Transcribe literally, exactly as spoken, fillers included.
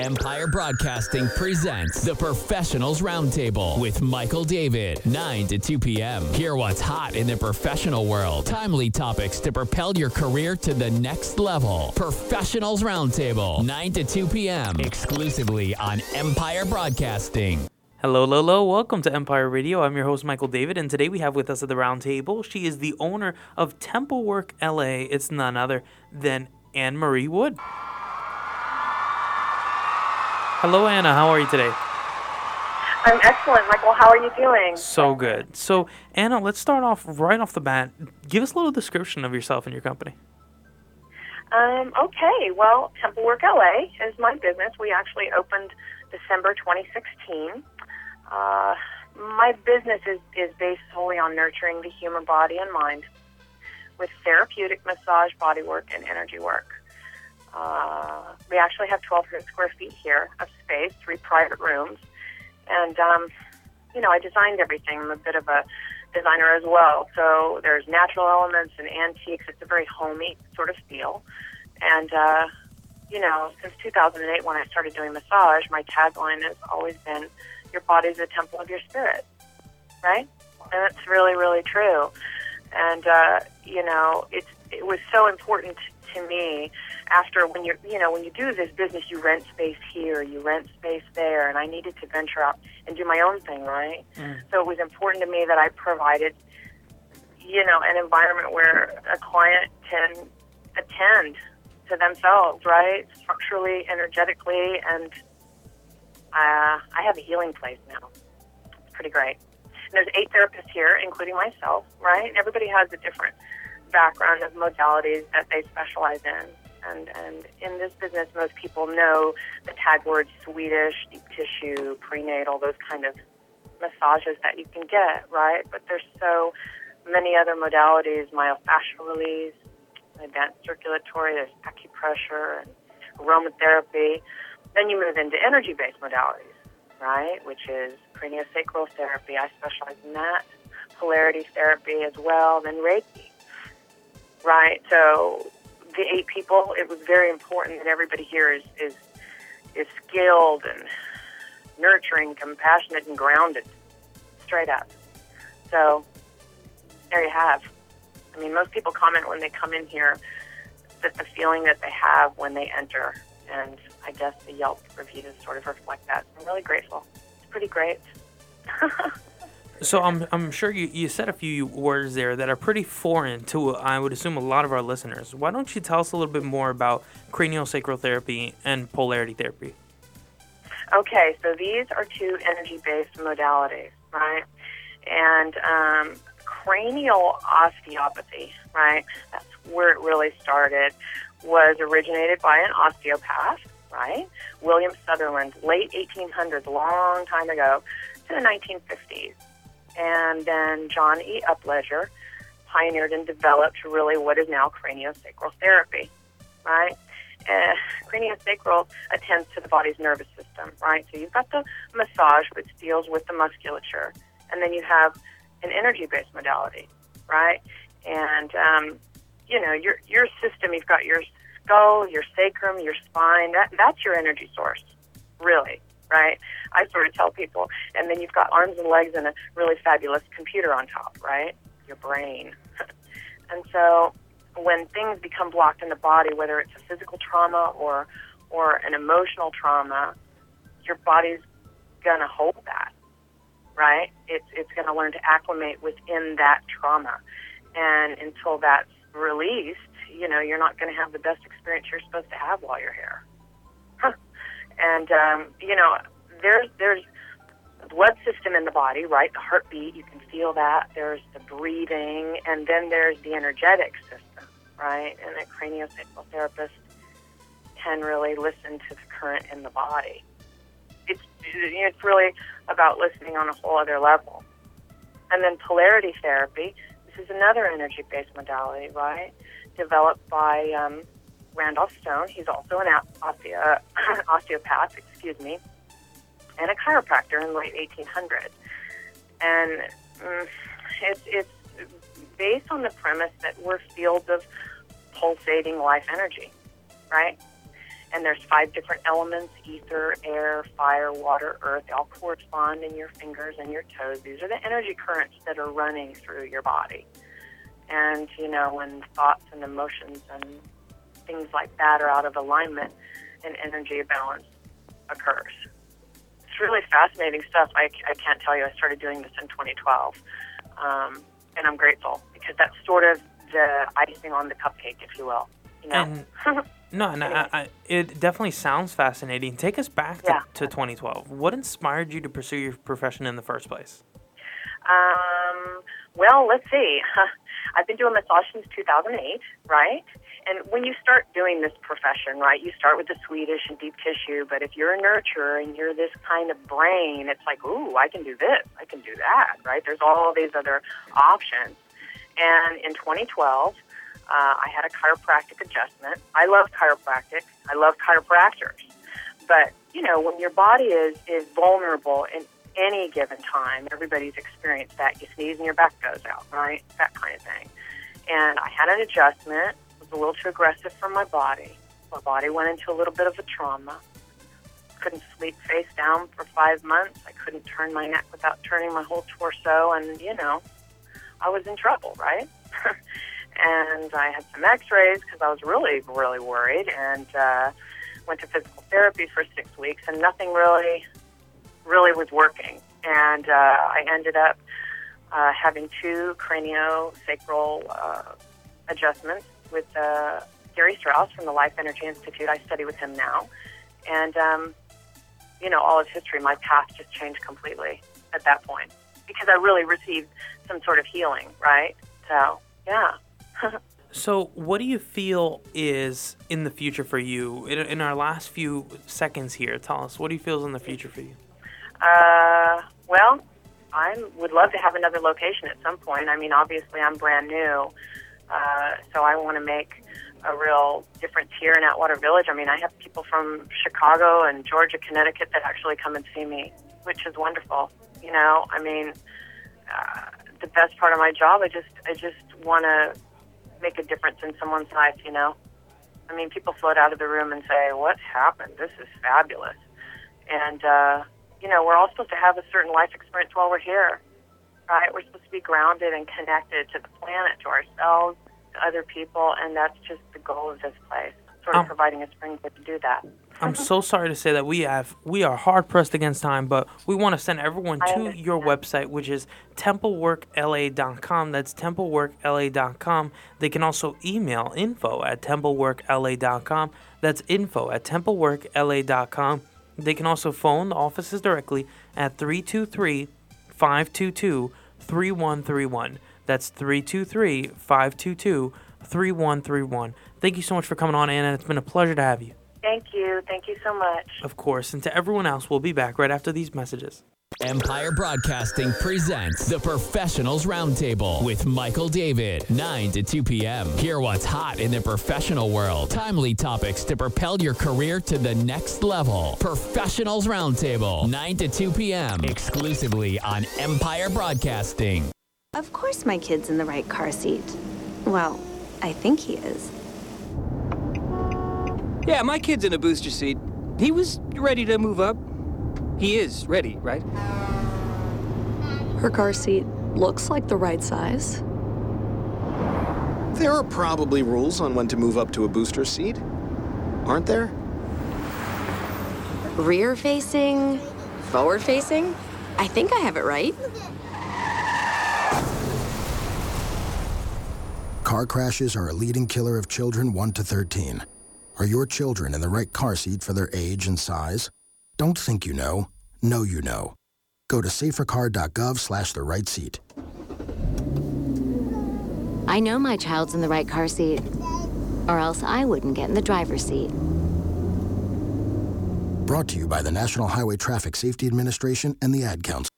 Empire Broadcasting presents the Professionals Roundtable with Michael David, nine to two p.m. Hear what's hot in the professional world. Timely topics to propel your career to the next level. Professionals Roundtable, nine to two p.m. exclusively on Empire Broadcasting. Hello, Lolo. Welcome to Empire Radio. I'm your host, Michael David, and today we have with us at the round table, she is the owner of Temple Work L A. It's none other than Anne Marie Wood. Hello, Anna. How are you today? I'm excellent, Michael. How are you doing? So good. So, Anna, let's start off right off the bat. Give us a little description of yourself and your company. Um, okay. Well, Temple Work L A is my business. We actually opened December twenty sixteen. Uh, my business is, is based solely on nurturing the human body and mind with therapeutic massage, body work, and energy work. Uh, we actually have twelve hundred square feet here of space, three private rooms. And, um, you know, I designed everything. I'm a bit of a designer as well. So there's natural elements and antiques. It's a very homey sort of feel. And, uh, you know, since two thousand eight when I started doing massage, my tagline has always been, your body's a temple of your spirit, right? And it's really, really true. And, uh, you know, it's, it was so important to me after when you you know, when you do this business, you rent space here, you rent space there, and I needed to venture out and do my own thing, right? Mm. So it was important to me that I provided, you know, an environment where a client can attend to themselves, right? Structurally, energetically, and uh, I have a healing place now. It's pretty great. And there's eight therapists here, including myself, right? And everybody has a different background of modalities that they specialize in. And, and in this business, most people know the tag words Swedish, deep tissue, prenatal, those kind of massages that you can get, right? But there's so many other modalities, myofascial release, advanced circulatory, there's acupressure and aromatherapy. Then you move into energy-based modalities, right, which is craniosacral therapy. I specialize in that. Polarity therapy as well, then Reiki. Right, so the eight people, it was very important that everybody here is, is is skilled and nurturing, compassionate, and grounded, straight up. So there you have. I mean, most people comment when they come in here that the feeling that they have when they enter, and I guess the Yelp reviews sort of reflect that. I'm really grateful. It's pretty great. So I'm I'm sure you, you said a few words there that are pretty foreign to, I would assume, a lot of our listeners. Why don't you tell us a little bit more about craniosacral therapy and polarity therapy? Okay, so these are two energy-based modalities, right? And um, cranial osteopathy, right, that's where it really started, was originated by an osteopath, right? William Sutherland, late eighteen hundreds, a long time ago, to the nineteen fifties. And then John E. Upledger pioneered and developed really what is now craniosacral therapy, right? Uh, craniosacral attends to the body's nervous system, right? So you've got the massage, which deals with the musculature, and then you have an energy-based modality, right? And, um, you know, your your system, you've got your skull, your sacrum, your spine, that that's your energy source, really. Right? I sort of tell people, and then you've got arms and legs and a really fabulous computer on top, right? Your brain. And so when things become blocked in the body, whether it's a physical trauma or or an emotional trauma, your body's going to hold that, right? It's, it's going to learn to acclimate within that trauma. And until that's released, you know, you're not going to have the best experience you're supposed to have while you're here. And, um, you know, there's there's the blood system in the body, right? The heartbeat, you can feel that. There's the breathing, and then there's the energetic system, right? And a craniosacral therapist can really listen to the current in the body. It's it's really about listening on a whole other level. And then polarity therapy, this is another energy-based modality, right? Developed by um, Randolph Stone. He's also an osteo- osteopath, excuse me, and a chiropractor in the late eighteen hundreds. And mm, it's, it's based on the premise that we're fields of pulsating life energy, right? And there's five different elements: ether, air, fire, water, earth. They all correspond in your fingers and your toes. These are the energy currents that are running through your body. And, you know, when thoughts and emotions and things like that are out of alignment, an energy balance occurs. It's really fascinating stuff. I, I can't tell you. I started doing this in twenty twelve. Um, and I'm grateful because that's sort of the icing on the cupcake, if you will. You know? And, no, and I, I, it definitely sounds fascinating. Take us back to, Yeah. to twenty twelve. What inspired you to pursue your profession in the first place? Um, well, let's see. I've been doing massage since two thousand eight, right? And when you start doing this profession, right, you start with the Swedish and deep tissue, but if you're a nurturer and you're this kind of brain, it's like, ooh, I can do this, I can do that, right? There's all these other options. And in twenty twelve, uh, I had a chiropractic adjustment. I love chiropractic. I love chiropractors. But, you know, when your body is, is vulnerable in any given time, everybody's experienced that. You sneeze and your back goes out, right? That kind of thing. And I had an adjustment. It was a little too aggressive for my body. My body went into a little bit of a trauma. Couldn't sleep face down for five months. I couldn't turn my neck without turning my whole torso. And, you know, I was in trouble, right? And I had some x-rays because I was really, really worried, and uh, went to physical therapy for six weeks, and nothing really, really was working. And uh, I ended up uh, having two craniosacral uh, adjustments with uh, Gary Strauss from the Life Energy Institute. I study with him now. And, um, you know, all of history, my path just changed completely at that point because I really received some sort of healing, right? So, yeah. So what do you feel is in the future for you? In, in our last few seconds here, tell us, what do you feel is in the future for you? Uh, well, I would love to have another location at some point. I mean, obviously, I'm brand new, uh, so I want to make a real difference here in Atwater Village. I mean, I have people from Chicago and Georgia, Connecticut that actually come and see me, which is wonderful. You know, I mean, uh, the best part of my job, I just, I just want to make a difference in someone's life, you know. I mean, people float out of the room and say, what happened? This is fabulous. And, uh, you know, we're all supposed to have a certain life experience while we're here, right? We're supposed to be grounded and connected to the planet, to ourselves, to other people, and that's just the goal of this place, sort of Um, providing a springboard to do that. I'm so sorry to say that we have we are hard pressed against time, but we want to send everyone I to your website, which is temple work L A dot com. That's temple work L A dot com. They can also email info at temple work L A dot com. That's info at temple work L A dot com. They can also phone the offices directly at three two three, five two two, three one three one. That's three two three, five two two, three one three one. Thank you so much for coming on, Anna. It's been a pleasure to have you. Thank you. Thank you so much. Of course, and to everyone else, we'll be back right after these messages. Empire Broadcasting presents the Professionals Roundtable with Michael David, nine to two p.m. Hear what's hot in the professional world. Timely topics to propel your career to the next level. Professionals Roundtable, nine to two p.m. exclusively on Empire Broadcasting. Of course my kid's in the right car seat. Well, I think he is. Yeah, my kid's in a booster seat. He was ready to move up. He is ready, right? Her car seat looks like the right size. There are probably rules on when to move up to a booster seat, aren't there? Rear facing, forward facing. I think I have it right. Car crashes are a leading killer of children one to thirteen. Are your children in the right car seat for their age and size? Don't think you know. Know you know. Go to safercar.gov slash the right seat. I know my child's in the right car seat, or else I wouldn't get in the driver's seat. Brought to you by the National Highway Traffic Safety Administration and the Ad Council.